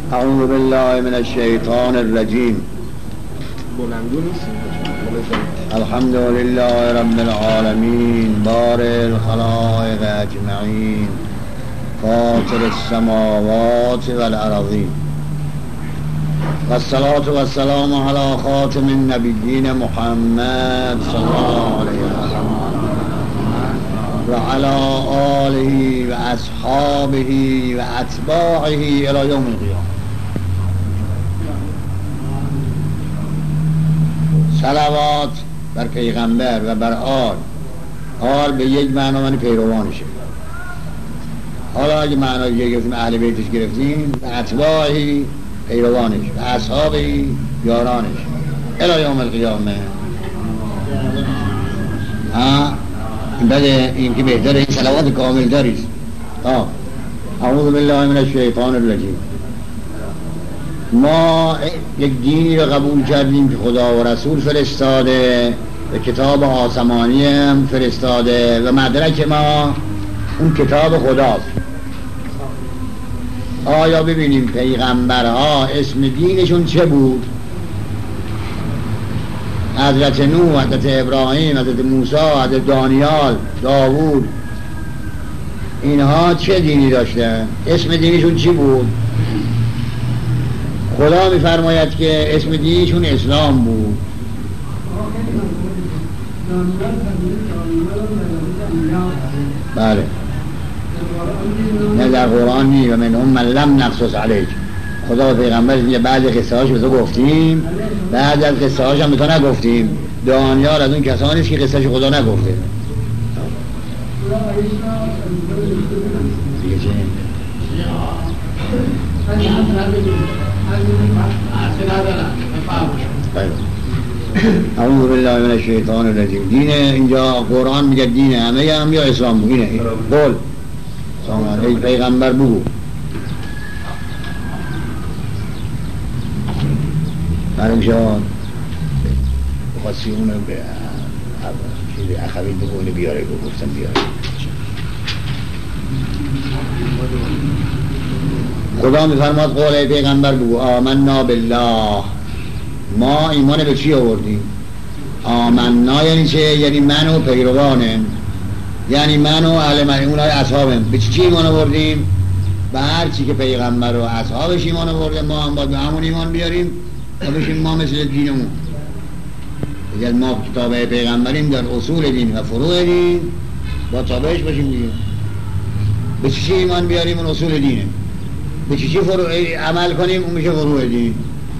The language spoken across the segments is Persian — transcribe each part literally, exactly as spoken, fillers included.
اعوذ بالله من الشیطان الرجیم. الحمد لله رب العالمین بارئ الخلائق اجمعین فاطر السماوات والارضین والصلاة والسلام على خاتم النبیین محمد صلی الله علیه وسلم و علی آله و اصحابه و اتباعه الی یوم القیامه. صلوات بر پیغمبر و بر آل. آل به یک معنا معنی پیروانشه. حالا اگه معنای دیگه گرفتیم اهل بیتش گرفتیم و اتباعی پیروانش و اصحابی یارانش الی یوم القیامه. ها بده این که بهتره این صلوات کامل دارید. ها اعوذ بالله من الشیطان الرجیم. ما یک دینی رو قبول کردیم که خدا و رسول فرستاده و کتاب آسمانی هم فرستاده و مدرک ما اون کتاب خداست. آیا ببینیم پیغمبرها اسم دینشون چه بود؟ حضرت نوح، حضرت ابراهیم، حضرت موسی، حضرت دانیال، داوود، اینها چه دینی داشتن؟ اسم دینشون چی بود؟ خدا میفرماید که اسم دینشون اسلام بود. بله نه در قرآن نی و منهم من لم نقصص علیک. خدا و پیغمبر میگه بعد قصه هاش به تو گفتیم، بعد از قصه هاش هم به تو نگفتیم. دانیال از اون کسانی است که قصه هاش خدا نگفته. دیگه چه؟ اعوذ بالله من الشیطان الرجیم. دین اینجا قرآن میگه دین همه هم یا اسلام بود. اینه قول سامان ای پیغمبر بگو. برم شاد بخواستی اونو به چیزی اخوی بگونه بیاره گفتم بیاره. خدا میفرماد قول ای پیغمبر بگو آمنا بالله. ما ایمان به چی آوردیم؟ آمنا یعنی چه؟ یعنی من و پیروانم، یعنی من و اهل من، اونهای اصحابم. به چی ایمان آوردیم؟ به هر چی که پیغمبر و اصحابش ایمان آورده ما هم باید به همون ایمان بیاریم و بشیم ما مثل دینمون. اگر ما تابع پیغمبریم در اصول دین و فروع دین با تابعش باشیم دیگه. به چی ایمان بیاریم؟ اون اصول دینه. به چی چی فروع عمل کنیم؟ اون میشه فروع دین.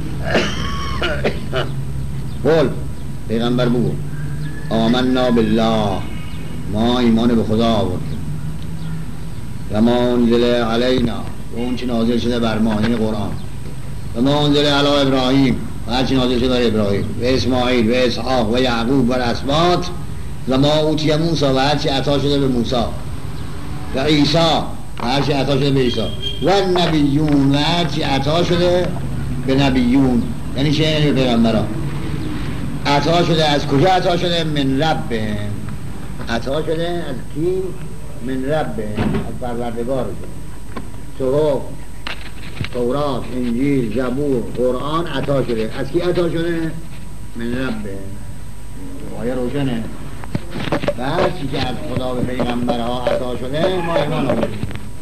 قول پیغمبر بگو آمنا بالله. ما ایمان به خدا آوردیم و ما انزل علینا و اون چی نازل شده بر ما این قرآن و ما انزل علی ابراهیم و هر چی نازل شده بر ابراهیم و اسماعیل و اسحاق و یعقوب و اسباط و ما اوتی موسی و هر چی عطا شده به موسی و عیسی و هر چی عطا شده به عیسی و نبیون و هر چی عطا شده به نبیون. یعنی چه؟ یعنی پیغمبران عطا شده. از کجا عطا شده؟ من ربه. عطا شده از کی؟ من ربه، از پروردگارش. صحف، تورات، انجیل، زبور، قرآن عطا شده. از کی عطا شده؟ من ربه. آیه روشنه. و هر چی که از خدا به پیغمبرها عطا شده ما ایمان آوردیم.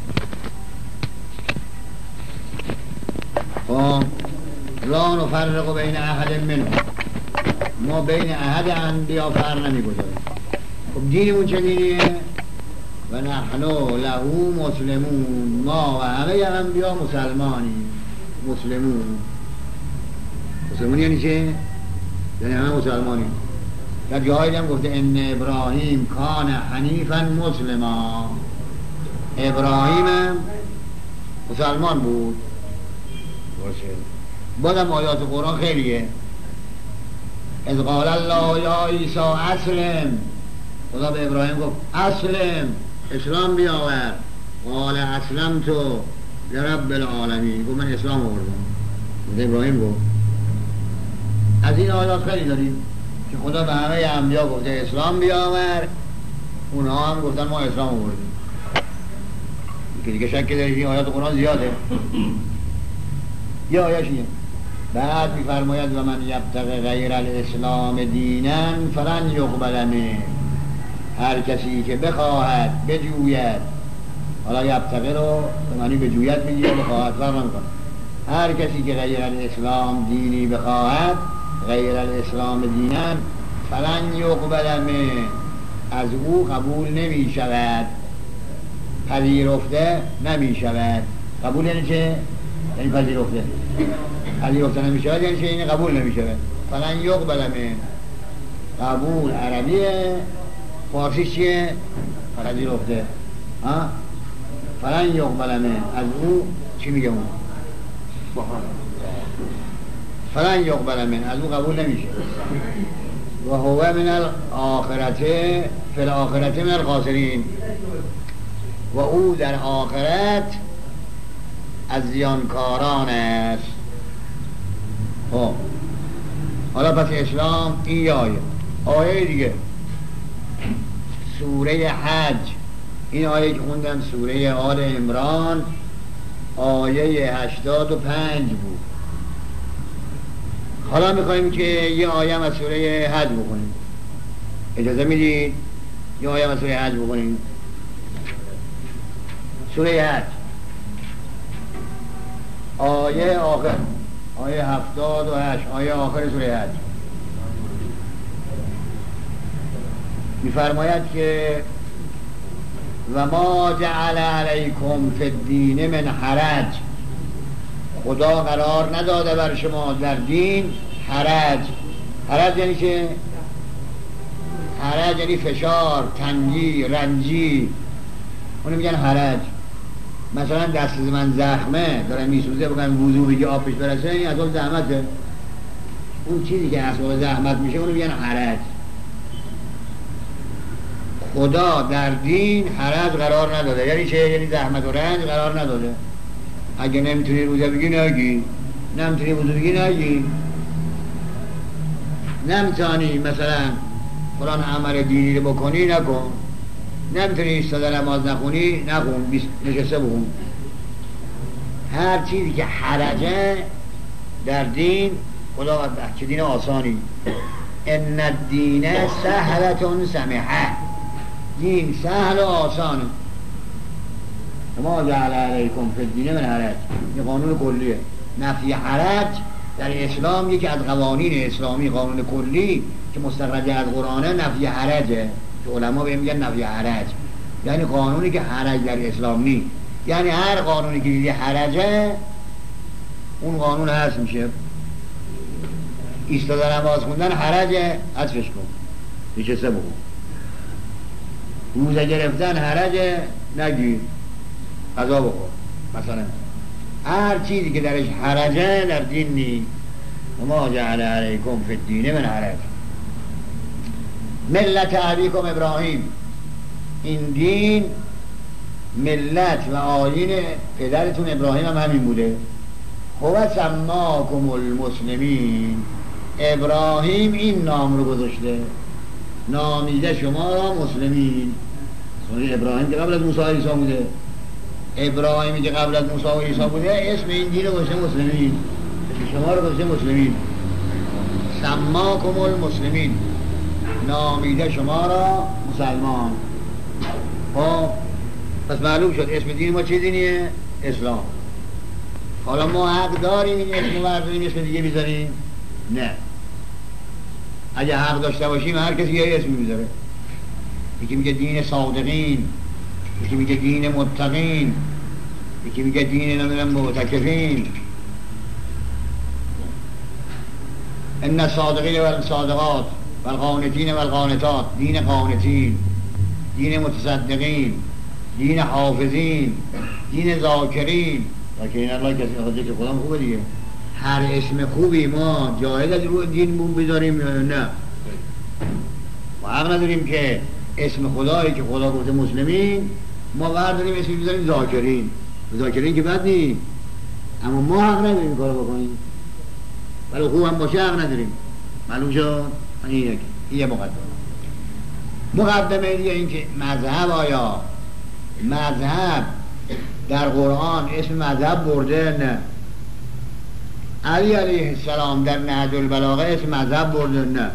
خب لا نفرق بین احد منهم. ما بین احد انبیا فرق نمی‌گذاریم. خب دینمون چه دینیه؟ و نحن له مسلمون. ما و همه انبیا مسلمانیم. مسلمون. مسلمون یعنی چه؟ یعنی همه مسلمانیم. در جایی هم گفته ان ابراهیم کان حنیفا مسلما. ابراهیم مسلمان بود. باشه. بازم آیات قرآن خیلیه. از قال الله یا عیسی اسلم. خدا به ابراهیم گفت اسلم، اسلام بیاور. قال اسلمت لرب العالمین. گفت من اسلام آوردم. ابراهیم گفت. از این آیات خیلی داریم که خدا به همه انبیا گفته اسلام بیاور. اونها هم گفتن ما اسلام آوردیم. که دیگه شک دارید این آیات قرآن زیاده. یا آیش اینه. بعد میفرماید و من یبتغی غیر الاسلام دینا فلن یقبل منه. هر کسی که بخواهد بجوید، حالا یبتغی رو به معنی بجوید میگه، بخواهد فرق نمیکنه. هر کسی که غیر الاسلام دینی بخواهد، غیر الاسلام دینا فلن یقبل منه، از او قبول نمی شود، پذیرفته نمی شود. قبول یعنی چه؟ یعنی پذیرفته. پذیرفته نمی شود یعنی چه؟ یعنی قبول نمی شود. فلن یقبل منه، قبول عربیه، فارسی چیه؟ پذیرفته. ها؟ فلن یقبل منه، از او چی میگه اون؟ فلن یقبل منه، از او قبول نمیشه. و هو من الاخرته فی الاخرته من الخاسرین، و او در آخرت از زیانکاران است. خب حالا پس اسلام این یه آیه. آیه دیگه سوره حج، این آیه که خوندم سوره آل عمران آیه هشتاد و پنج بود. حالا میخواییم که یه آیه هم از سوره حج بکنیم. اجازه میدید یه آیه هم از سوره حج بکنیم؟ سوره حج آیه آخر، آیه هفتاد و هشت، آیه آخر سوره حج میفرماید که و ما جعل علیکم فی الدین من حرج، خدا قرار نداده بر شما در دین حرج. حرج یعنی چه؟ حرج یعنی فشار، تنگی، رنجی، اونو میگن حرج. مثلا دست من زخمه داره میسوزه، بگن وضو بگی آبش برسه، این اصلا زحمته. اون چیزی که اصلا زحمت میشه اونو میگن حرج. خدا در دین حرج قرار نداده. یعنی چه؟ یعنی زحمت و رنج قرار نداده. اگه نمیتونی روزه بگی نگی، نمیتونی وضو بگی نگی، نمیتونی مثلا قرآن عمل دینی رو بکنی نکن، نمیتونی ایستاده نماز نخونی نخون، نشسته بخون. هر چیزی که حرجه در دین خدا چه دین آسانی. ان الدین سهلة سمحه، دین سهل و آسانه. ما جعل علیکم فی الدین من حرج، این قانون کلیه. نفی حرج در اسلام یکی از قوانین اسلامی، قانون کلی که مستخرج از قرآنه نفی حرجه، که علما بهم میگن نفی حرج، یعنی قانونی که حرج در اسلام نیست. یعنی هر قانونی که دیدی حرجه اون قانون هست میشه. ایستاده نماز خوندن حرجه، حذفش کن، نشسته بکن. روزه گرفتن حرجه، نگیر، غذا بخور. مثلا هر چیزی که درش حرجه در دین نیست. و ما جعل علیکم فی الدین من حرج ملت ابیکم ابراهیم، این دین ملت و آیین پدرتون ابراهیم هم همین بوده. هو سماکم المسلمین، ابراهیم این نام رو گذاشته، نامیده شما را مسلمین. ابراهیم که قبل از موسی و عیسی بوده، ابراهیمی که قبل از موسی و عیسی بوده اسم این دین رو گذاشته مسلمین، شما رو گذاشته مسلمین. سماکم المسلمین، نامیده شما را مسلمان. خب پس معلوم شد اسم دین ما چه دینیه؟ اسلام. حالا ما حق داریم این اسم رو برداریم اسم دیگه بیذاریم؟ نه. اگه حق داشته باشیم هر کسی یه اسمی بیذاره. یکی میگه دین صادقین، یکی میگه دین متقین، یکی میگه دین نمیدونم معتکفین. ان الصادقین و الصادقات و القانتین و القانتات، دین قانتین، دین متصدقین، دین حافظین، دین ذاکرین. ذاکرین الله کسی خواهده که خودم خوبه دیگه. هر اسم خوبی ما جاهد از روی دین بون بداریم نه. ما حق نداریم که اسم خدایی که خدا گفته مسلمین ما برداریم اسم بذاریم ذاکرین. ذاکرین که بد نیست، اما ما حق نداریم کارو بکنیم. ولی خوب هم باشه حق نداریم. معلوم شد؟ این یک یه مقدمه. مقدمه دیگه این که مذهب، آیا مذهب در قرآن اسم مذهب برده؟ نه. علی علیه السلام در نهج البلاغه اسم مذهب برده نه،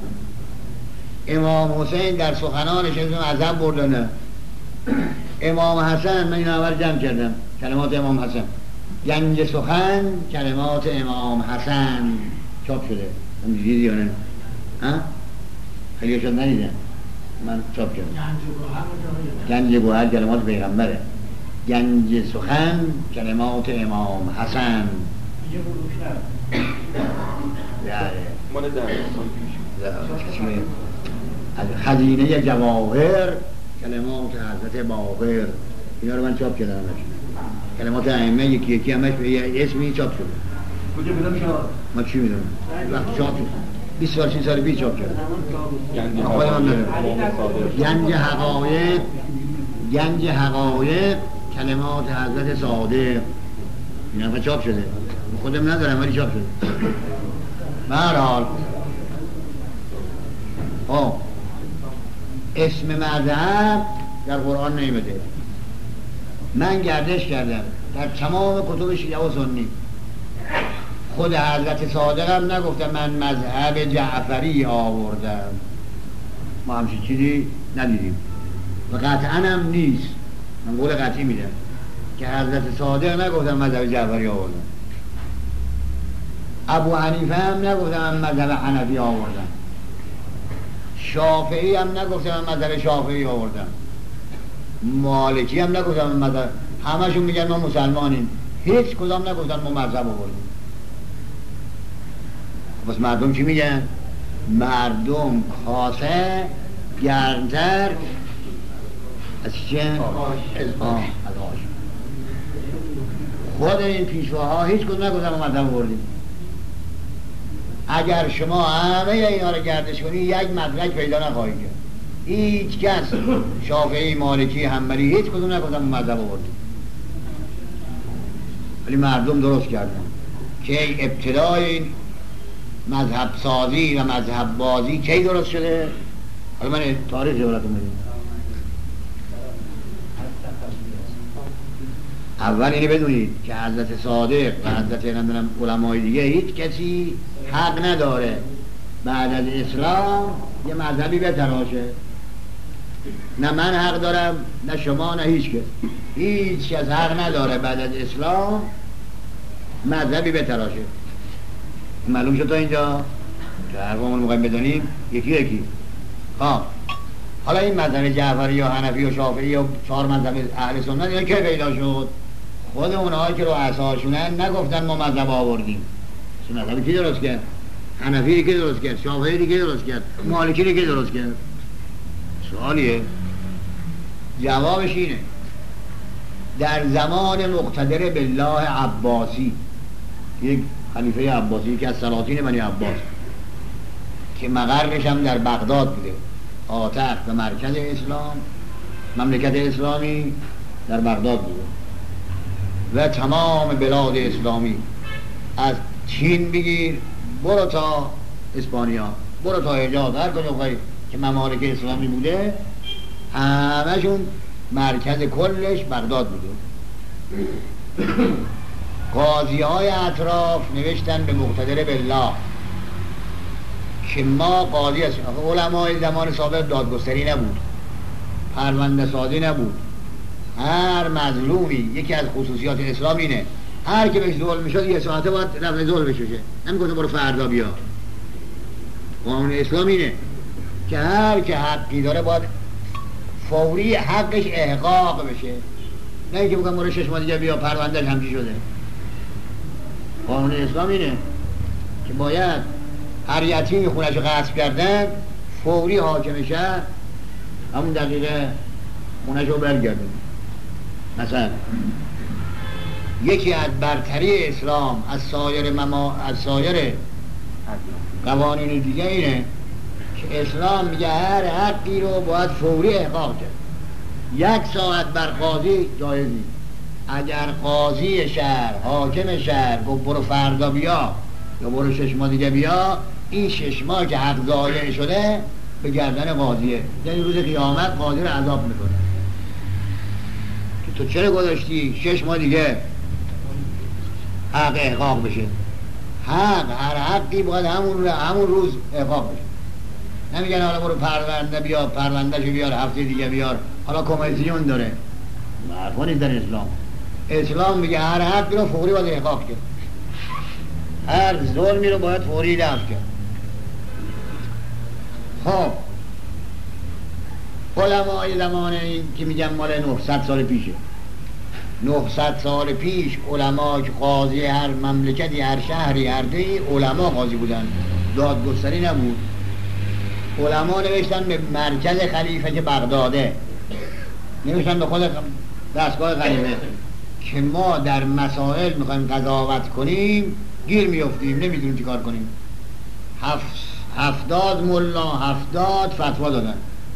امام حسین در سخنانش اسم مذهب برده نه، امام حسن، من این اول جمع کردم کلمات امام حسن، گنج سخن کلمات امام حسن چاپ شده. من دیدی یا نه؟ ها؟ خیلی شد ندیدم، من چاپ کردم. گنج گوهر کلمات پیغمبره، گنج سخن کلمات امام حسن. مال در خزینه جواهر کلمات حضرت باقر. اینا رو من چاپ کردم. کلمات ائمه یکی یکی همش به یه اسمی چاپ شده. کجا بودم شما؟ ما چی میدونم؟ وقت چاپ شد بیست سال سی سال پیش چاپ کردم. خودم هم ندارم. گنج حقایق، گنج حقایق کلمات حضرت صادق. اینا هم چاپ شده. خودم ندارم ولی چاپ شده. به هر حال خب اسم مذهب در قرآن نیمده. من گردش کردم در تمام کتب شیعه و سنی، خود حضرت صادق هم نگفتم من مذهب جعفری آوردم، ما همچین چیزی ندیدیم و قطعا هم نیست. من قول قطعی میدم که حضرت صادق نگفتم مذهب جعفری آوردم، ابو حنیفه هم نگفتم من مذهب حنفی آوردم، شافعی هم نگفتم من مذهب شافعی آوردم، مالکی هم نگفتم من مذهب، همشون میگن ما مسلمانیم، هیچ کدام نگفتن ما مذهب آوردیم. بس مردم چی میگن؟ مردم کاسه گرمتر از چه؟ از آش. خود این پیشواها هیچ کدوم نگفتن ما مذهب آوردیم. اگر شما همه اینا رو گردش کنی یک مدرک پیدا نخواهی کرد. هیچ کس شافعی، مالکی، حنبلی هیچ کدوم نگفتن ما مذهب آوردیم. ولی مردم درست کردن که ابتدای این مذهب سازی و مذهب بازی کی درست شده؟ حالا من تاریخ براتون میگم. اول اینو بدونید که حضرت صادق و حضرت نمیدونم علمای دیگه هیچ کسی حق نداره بعد از اسلام یه مذهبی بتراشه. نه من حق دارم، نه شما، نه هیچ کس. هیچ کس حق نداره بعد از اسلام مذهبی بتراشه. معلوم شد تا اینجا که حرفمون میخوایم بدونیم یکی یکی. خب حالا این مذهب جعفری یا حنفی و شافعی یا چهار مذهب اهل سنت اینا کی پیدا شد؟ خود اونهایی که رو اساسشونن نگفتن ما مذهب آوردیم. مذهب کی درست کرد؟ حنفی کی درست کرد؟ شافعی کی درست کرد؟ مالکی کی درست کرد؟ سوالیه. جوابش اینه در زمان مقتدر بالله عباسی، یک خلیفه عباسی که از سلاطین بنی عباس که مقرش هم در بغداد بوده، پایتخت و مرکز اسلام، مملکت اسلامی در بغداد بوده و تمام بلاد اسلامی از چین بگیر برو تا اسپانیا، برو تا حجاز، هر کجا بخوای که ممالک اسلامی بوده همشون مرکز کلش بغداد بوده. قاضی های اطراف نوشتن به مقتدر بالله که ما قاضی هستیم. علمای زمان سابق دادگستری نبود، پرونده سازی نبود. هر مظلومی یکی از خصوصیات اسلام اینه هر که بهش ظلم میشد یه ساعته باید رفع ظلمش بشه، نمیگه برو فردا بیا. قانون اسلام اینه که هر که حقی داره باید فوری حقش احقاق بشه، نه اینکه بگم برو شش ماه دیگه بیا پروندهش همچی شده. قانون اسلام اینه که باید هر یتیمی خونش رو غصب کردن فوری حاکم شهر همون دقیقه خونش رو برگردن. مثلا یکی از برتری اسلام از سایر مما از سایر قوانین دیگه اینه که اسلام میگه هر حقی رو باید فوری احقاق کرد. یک ساعت بر قاضی جایز نیست. اگر قاضی شهر، حاکم شهر گفت برو فردا بیا یا برو شش ماه دیگه بیا، این شش ماه که حق ضایع شده به گردن قاضیه، یعنی روز قیامت قاضی رو عذاب میکنه که تو چرا گذاشتی شش ماه دیگه حق احقاق بشه. حق هر حقی باید همون همون روز احقاق بشه. نمیگن حالا برو پرونده بیار، پروندهشو بیار، هفته دیگه بیار، حالا کمیسیون داره. حرفا نیست در اسلام. اسلام میگه هر حقی رو فوری باید احقاق کرد، هر ظلمی رو باید فوری دفع کرد. خب علمای زمان این که میگن مال نهصد سال پیشه، نهصد سال پیش علما که قاضی هر مملکتی، هر شهری، هر جایی علما قاضی بودن، دادگستری نبود. علما نوشتن به مرکز خلیفه که بغداده، نوشتن به خود دستگاه خلیفه که ما در مسائل میخوایم قضاوت کنیم گیر میافتیم، نمیدونیم چی کار کنیم. هفت هفتاد ملا هفتاد فتوا دادن.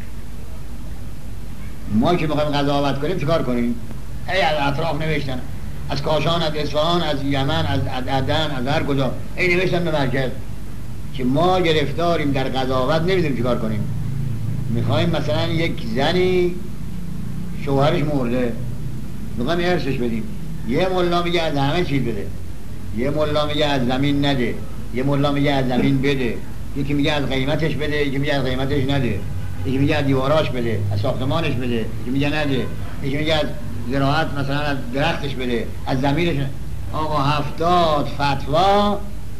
ما که میخوایم قضاوت کنیم چی کار کنیم؟ ای از اطراف نوشتن، از کاشان، از اصفهان، از یمن، از عدن، از هر کجا ای نوشتن به مرکز که ما گرفتاریم در قضاوت، نمیدونیم چی کار کنیم. میخوایم مثلا یک زنی شوهرش مرده، میخوایم ارثش بدیم. یه ملا میگه از همه چیز بده، یه ملا میگه از زمین نده، یه ملا میگه از زمین بده، یکی میگه از قیمتش بده، یکی میگه از قیمتش نده، یکی میگه از دیواراش بده، از ساختمانش بده، یکی میگه نده، یکی میگه از زراعت مثلا از درختش بده، از زمینش نده. آقا هفتاد فتوا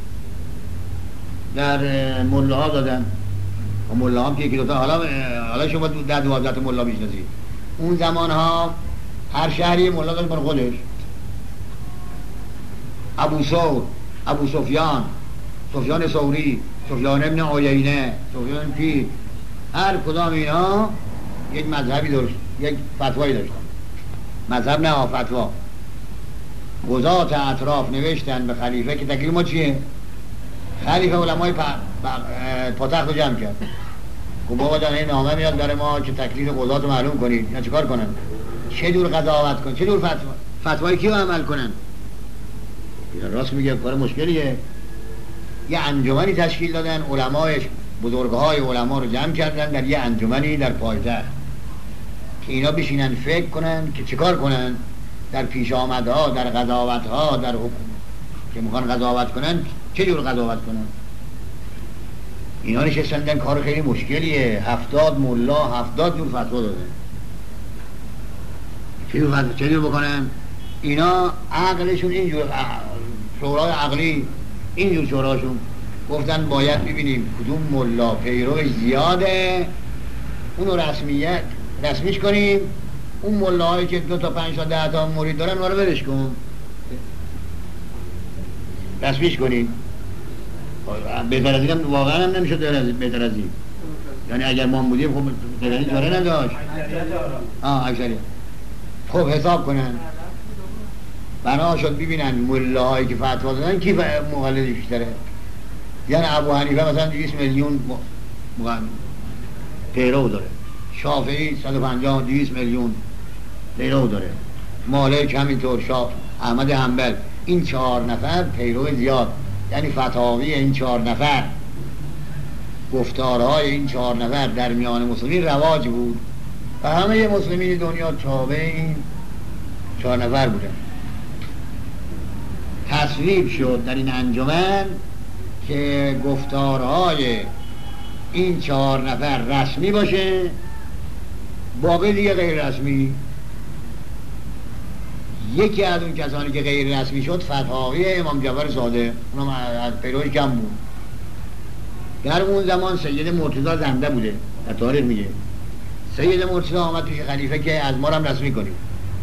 در ملاها دادن. و ملاها هم که یکی دوتا، حالا حالا شما در دوازده ملا میشناسید. اون زمان ها هر شهری ملا داشت برای خودش. ابو ثور، ابو سفیان، سفیان ثوری، سفیان ابن عیینه، سفیان پیر، هر کدام اینا یک مذهبی داشت، یک فتوایی داشتن. مذهب نه، فتوا. قضات اطراف نوشتن به خلیفه که تکلیف ما چیه؟ خلیفه علمای پاتخت رو جمع کرد. خب بابا جان این نامه میاد برای ما که تکلیف قضات رو معلوم کنید، اینا چیکار کنن؟ چه دور قضاوت کنن؟ چه دور فتوا؟ فتوای کیو عمل کنن؟ راست میگه کار مشکلیه. یه انجمنی تشکیل دادن، علمایش بزرگهای علما رو جمع کردن در یه انجمنی در پایتخت که اینا بشینن فکر کنن که چیکار کنن در پیش آمدها، در قضاوتها، در حکم که میخوان قضاوت کنن چه جور قضاوت کنن. اینا نشستن، کار خیلی مشکلیه. هفتاد ملا هفتاد جور فتوا دادن. چه جور فتوا چه جور بکنن؟ اینا عقلشون اینجور، شورای عقلی اینجور شوراشون گفتن باید ببینیم کدوم ملا پیرو زیاده اونو رسمیت رسمیش کنیم، اون ملاهایی که دو تا پنج تا ده تا مرید دارن ما رو برش کن رسمیش کنیم. بهتر از اینم واقعا هم نمیشه بهتر از این. یعنی اگر ما بودیم خب بهتر از این داره نداشت. آه اکثری خب حساب کنن، بنا شد ببینن ملاهایی که فتوا دادن کی مقلدی بیشتره. یعنی ابو حنیفه مثلا دویست میلیون پیرو داره، شافعی صد و پنجاه دویست میلیون پیرو داره، مالک همینطور، شاه احمد حنبل. این چهار نفر پیرو زیاد، یعنی فتاوی این چهار نفر، گفتارهای این چهار نفر در میان مسلمین رواج بود و همه مسلمین دنیا تابع این چهار نفر بودن. تصویب شد در این انجمن که گفتارهای این چهار نفر رسمی باشه، باقی دیگه غیر رسمی. یکی از اون کسانی که غیر رسمی شد فتاوی امام جعفر صادق، اونم از پیروش کم بود. در اون زمان سید مرتضی زنده بوده، در تاریخ میگه سید مرتضی آمد پیش خلیفه که از ما هم رسمی کنیم،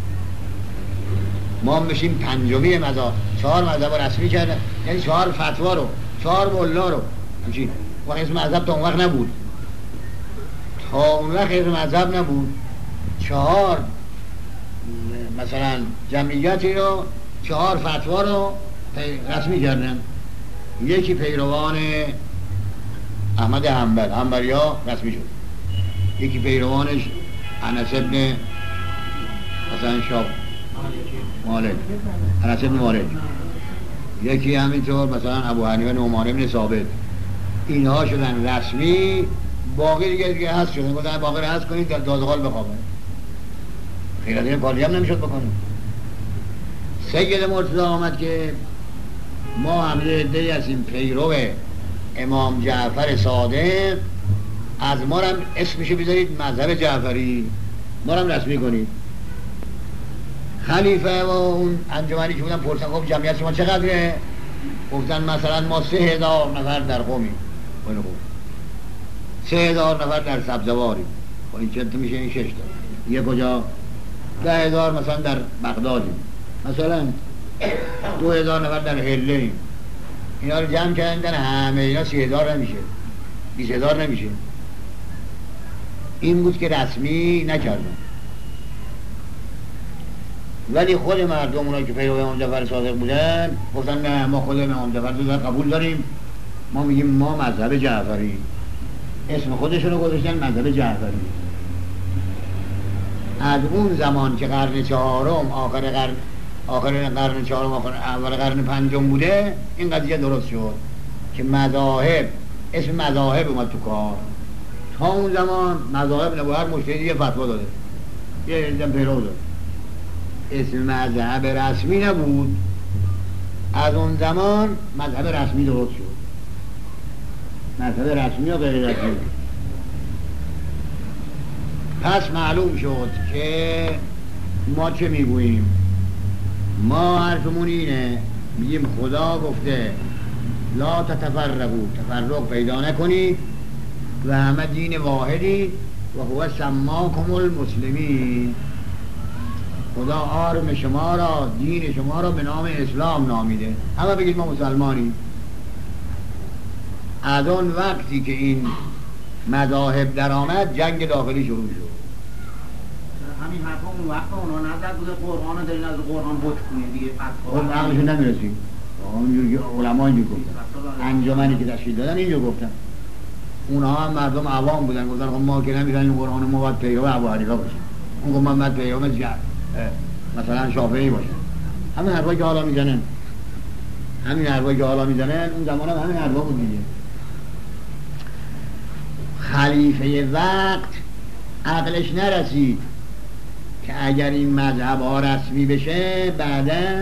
ما هم بشیم پنجمی مذهب. چهار مذهب رسمی کردن، یعنی چهار فتوا رو، چهار ملا رو همچین. و اسم مذهب تا اون وقت نبود، تا اون وقت اسم مذهب نبود. چهار مثلا جمعیتی رو، چهار فتوا رو رسمی کردن. یکی پیروان احمد حنبل، حنبلیا رسمی شد. یکی پیروانش انس ابن مثلا شاب مالک، انس ابن مالک. یکی همینطور مثلا ابو حنیفه نعمان ابن ثابت. اینها شدن رسمی، باقی دیگه دیگه هست شدن. گفتن باقی رو هست کنید در دادغال بخوابن، خیلی دیگه کاری هم نمیشد بکنیم. سید مرتضی آمد که ما هم یه عده‌ای هستیم پیرو امام جعفر صادق، از ما هم اسمشو بذارید مذهب جعفری، ما هم رسمی کنید. خلیفه و اون انجمنی که بودن پرسن خب جمعیت شما چقدره؟ گفتن مثلا ما سه هزار نفر در قومی. خیلی خوب. سه هزار نفر در سبزواری. خب این چند تا میشه؟ این شش تا. یه کجا؟ ده هزار مثلا در بغدادیم. مثلا دو هزار نفر در هله ایم. اینا رو جمع کردن همه اینا سی هزار نمیشه، بیس هزار نمیشه. این بود که رسمی نکردن. ولی خود مردم اونایی که پیرو امام جعفر صادق بودن گفتن نه ما خود امام جعفر صادق قبول داریم، ما میگیم ما مذهب جعفری. اسم خودشون رو گذاشتن مذهب جعفری. از اون زمان که قرن چهارم آخر قرن آخر قرن چهارم آخر اول قرن پنجم بوده این قضیه درست شد که مذاهب، اسم مذاهب اومد تو کار. تا اون زمان مذاهب نبود، هر مجتهدی یه فتوا داده، یه علم پیرو داد، اسم مذهب رسمی نبود. از اون زمان مذهب رسمی درست شد، مذهب رسمی و غیر رسمی. پس معلوم شد که ما چه میگوییم؟ ما حرفمون اینه، میگیم خدا گفته لا تتفرقوا، تفرق پیدا نکنید و همه دین واحدی و هو سماکم المسلمین. خدا آرم شما را، دین شما را به نام اسلام نامیده، همه بگید ما مسلمانیم. از اون وقتی که این مذاهب در آمد جنگ داخلی شروع شد. همین حرفا اون وقت اونا نظر بوده قرآن دارین از قرآن بوت کنید دیگه. خب عقلشون نمیرسید. اونجوری که علما اینجور گفتن، انجمنی که تشکیل دادن اینجور گفتن. اونها هم مردم عوام بودن، گفتن خب ما که نمیدونیم قرآن ما باید پیرو ابو حنیفه باشیم، اون گفت من باید پیرو مثلا شافعی باشیم. همین حرفایی که حالا میزنن، همین حرفایی که حالا میزنن اون زمان هم همین حرفا بود دیگه. خلیفه وقت عقلش نرسید که اگر این مذهب ها رسمی بشه بعداً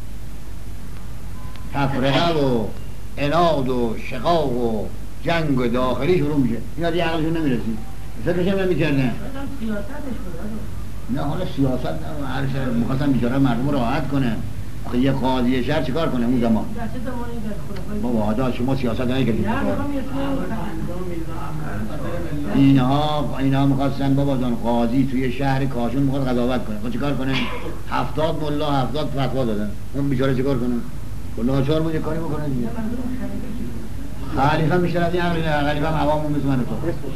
تفرقه و عناد و شقاق و جنگ و داخلی شروع میشه. اینا دیگه عقلشون نمیرسید، فکرش هم نمیکردن. نه حالا سیاست نه، هر شهر میخواستن بیچاره مردم راحت کنه. آخه یه قاضی شهر چیکار کنه اون زمان؟ بابا آدا شما سیاست نکردید. اینها اینها میخواستن بابا جان قاضی توی شهر کاشون میخواد قضاوت کنه، خب چیکار کنه؟ هفتاد ملا هفتاد فتوا دادن، اون بیچاره چیکار کنه؟ کلا چهار بود کاری بکنه دیگه. خلیفه میشه از این امر، خلیفه هم عوامون مثل من تو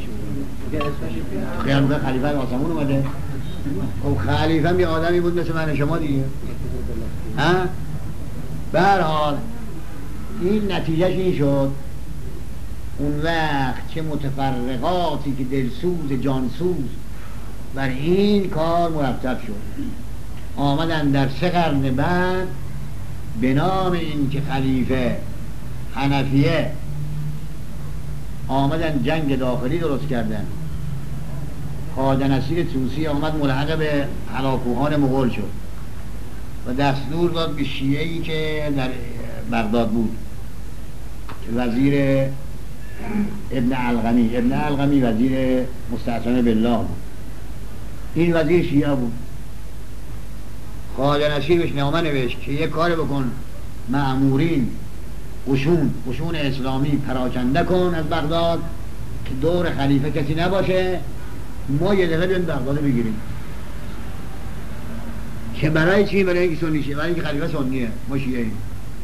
خیال به خلیفه آسمون اومده. خب خلیفه هم یه آدمی بود مثل من شما دیگه. ها؟ به هر حال این نتیجهش این شد اون وقت که متفرقاتی که دلسوز جانسوز بر این کار مرتب شد آمدن در سه قرن بعد به نام این که خلیفه حنفیه آمدن جنگ داخلی درست کردن. خواجه نصیر طوسی آمد ملحق به هلاکوهان مغول شد و دستور داد به شیعه‌ای که در بغداد بود که وزیر ابن علقمی ابن علقمی وزیر مستعصم بالله بود، این وزیر شیعه بود. خواجه نصیر بهش نامه نوشت که یک کار بکن، مأمورین قشون قشون اسلامی پراکنده کن از بغداد که دور خلیفه کسی نباشه، ما یه دفعه بیان بغداد بگیریم. که برای چی؟ برای اینکه سنی شه، برای اینکه خلیفه سنیه، ما شیعه ایم.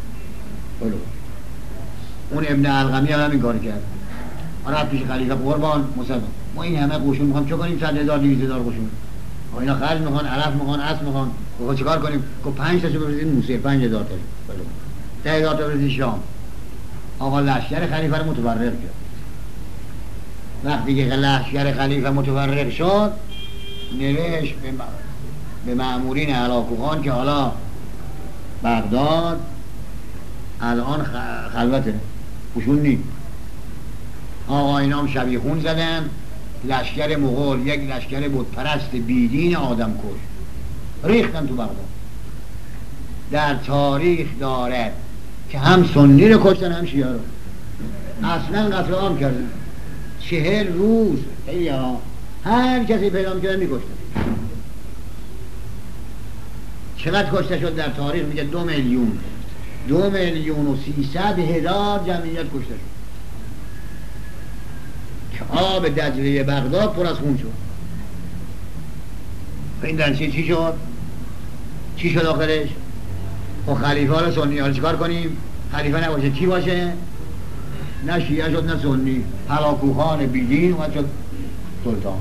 اون ابن علقمی هم همین کار کرد، رفت پیش خلیفه قربان مصطفی ما این همه قشون میخوام چه کنیم؟ صد هزار دویست هزار قشون اینا خرج میخوان، علف میخوان، اسب میخوان، گفت چیکار کنیم؟ گفت پنج تاشو بفرستید موسی، پنج هزار تاشو ده هزار تا بفرستید شام. آقا لشکر خلیفه رو متفرق کرد. وقتی که لشکر خلیفه متفرق شد نوشت به, به مأمورین هلاکوخان که حالا بغداد الان خلوته، قشون نی. آقا اینا هم شبیخون زدن، لشکر مغول یک لشکر بود پرست بیدین آدم کش ریختن تو بغداد. در تاریخ دارد که هم سنی رو کشتن هم شیعه رو، اصلا قتل عام کردن. چهل روز خیلی ها هر کسی پیدا میکردن میکشتن. چقدر کشته شد در تاریخ؟ میگه دو میلیون دو میلیون و سیصد هزار جمعیت کشته شد که آب دجله بغداد پر از خون شد. این درنچه چی شد؟ چی شد آخرش؟ خب خلیفه ها رو سنی ها رو چیکار کنیم؟ خلیفه نباشه چی باشه؟ نه شیعه شد نه سنی، هلاکوخان بیدین اومد شد سلطان.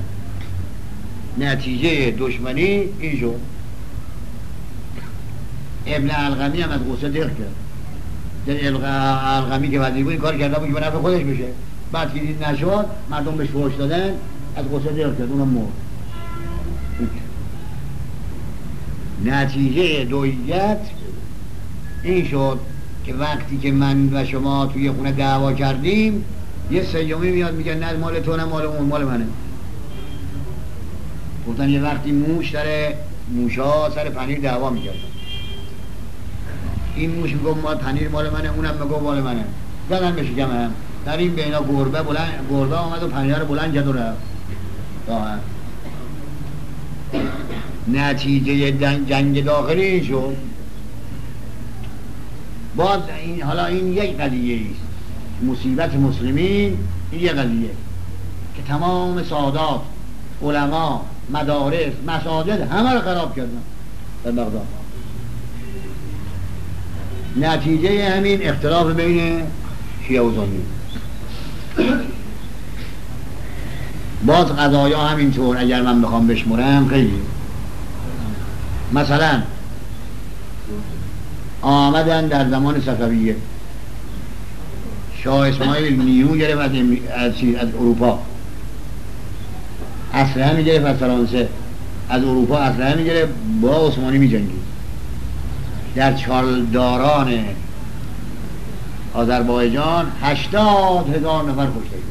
نتیجه دشمنی این شد. ابن القمی هم از غصه دق کرد. در القمی که وزیر بود این کار کرده بود که به نفع خودش بشه، بعد که دید نشد مردم بهش فحش دادن از غصه دق کرد، اونم مرد. نتیجه دویت این شد که وقتی که من و شما توی خونه دعوا کردیم یه سیومی میاد میگه نه مال تو نه مال اون، مال منه. گفتن یه وقتی موش سر موشا سر پنیر دعوا میکردن، این موش میگه مال پنیر مال منه، اونم میگه مال منه، زدن به شکمم. در این بینا گربه بلند گربه آمد و پنیر رو بلند کرد و رفت. نتیجه جنگ داخلی این شد. باز این حالا این یک قضیه است، مصیبت مسلمین این یک قضیه که تمام سادات، علما، مدارس، مساجد همه رو خراب کردن در بغداد. نتیجه همین اختلاف بین شیعه و سنی. باز قضایا همینطور اگر من بخوام بشمرم خیلی. مثلا آمدن در زمان صفویه شاه اسماعیل نیرو گرفت از, از, از اروپا، اسلحه می گرفت از فرانسه، از اروپا اسلحه می گرفت با عثمانی می جنگید. در چالداران آذربایجان هشتاد هزار نفر کشته شد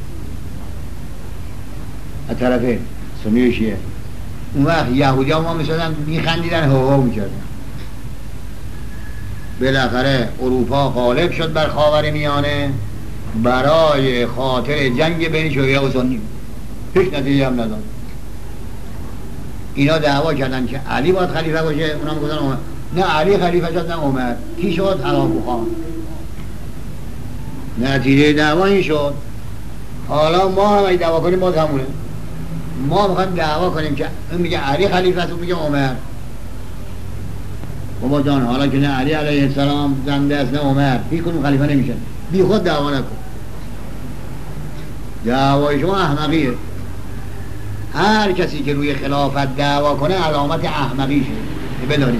از طرف سنی و شیعه. اون وقت یهودی ها ما می شدن می خندیدن، هو هو می کردن. بالاخره اروپا غالب شد بر خاور میانه برای خاطر جنگ بین شیعه و سنی. هیچ نتیجه هم نداد. اینا دعوا کردن که علی باید خلیفه باشه، اونا هم گفتن عمر. نه علی خلیفه شد نه عمر. کی شد؟ هلاکوخان. نتیجه دعوا این شد. حالا ما هم اگه دعوا کنیم باز همونه. ما میخوایم دعوا کنیم که اون میگه علی خلیفه است، اون میگه عمر. بابا جان حالا که نه علی علیه السلام زنده است نه عمر، هیچ کنون خلیفه نمیشن. بی خود دعوا نکن. دعوای شما احمقیه. هر کسی که روی خلافت دعوا کنه علامت احمقیشه، بدانید.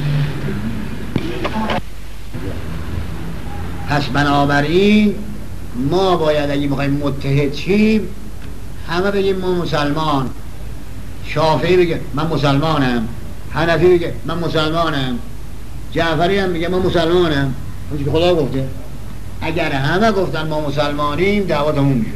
پس بنابراین ما باید اگه میخوایم متحد شیم همه بگیم ما مسلمان. شافعی بگه من مسلمانم، حنفی بگه من مسلمانم، جعفری هم میگه من مسلمانم، اون که خدا گفته. اگر همه گفتن ما مسلمانیم دعوا تموم میشه.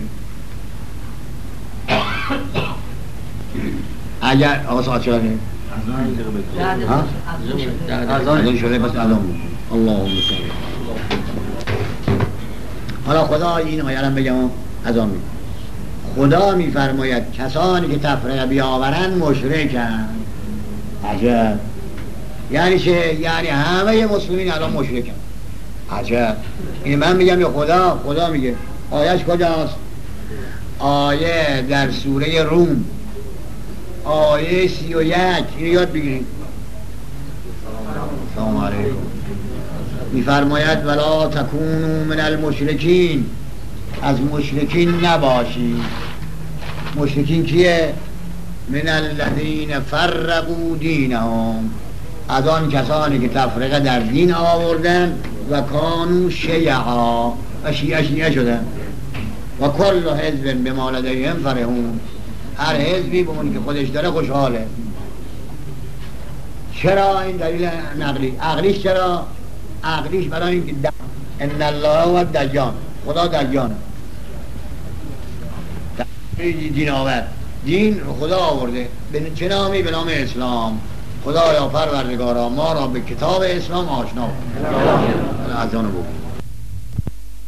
اگر آقا ساعت شده ها؟ اذان شده بس اذان بود. اللهم صل. حالا خدا این آیه رو بگم اذان میگه. خدا میفرماید کسانی که تفرقه بیاورن مشرکن. عجب. یعنی چه؟ یعنی همه مسلمین الان مشرکن. عجب. این من میگم یا خدا؟ خدا میگه. آیهش کجاست؟ آیه در سوره روم آیه سی و یک. اینو یاد بگیرید. سلام علیکم. میفرماید ولا تکونوا من المشرکین، از مشرکین نباشید. مشرکین کیه؟ من الذین فرقوا دینهم، از آن کسانی که تفرقه در دین آوردن و کانوا شیعا و شیعه شیعه شدن. و کل حزب بما لدیهم فرحون، هر حزبی به اون که خودش داره خوشحاله. چرا این دلیل نقلی؟ عقلیش چرا؟ عقلیش برای اینکه د... ان الله و دجان، خدا دجانه. دین آورد، دین خدا آورده. به چه نامی؟ به نام اسلام. خدایا پروردگارا ما را به کتاب اسلام آشنا کن. از آن بود.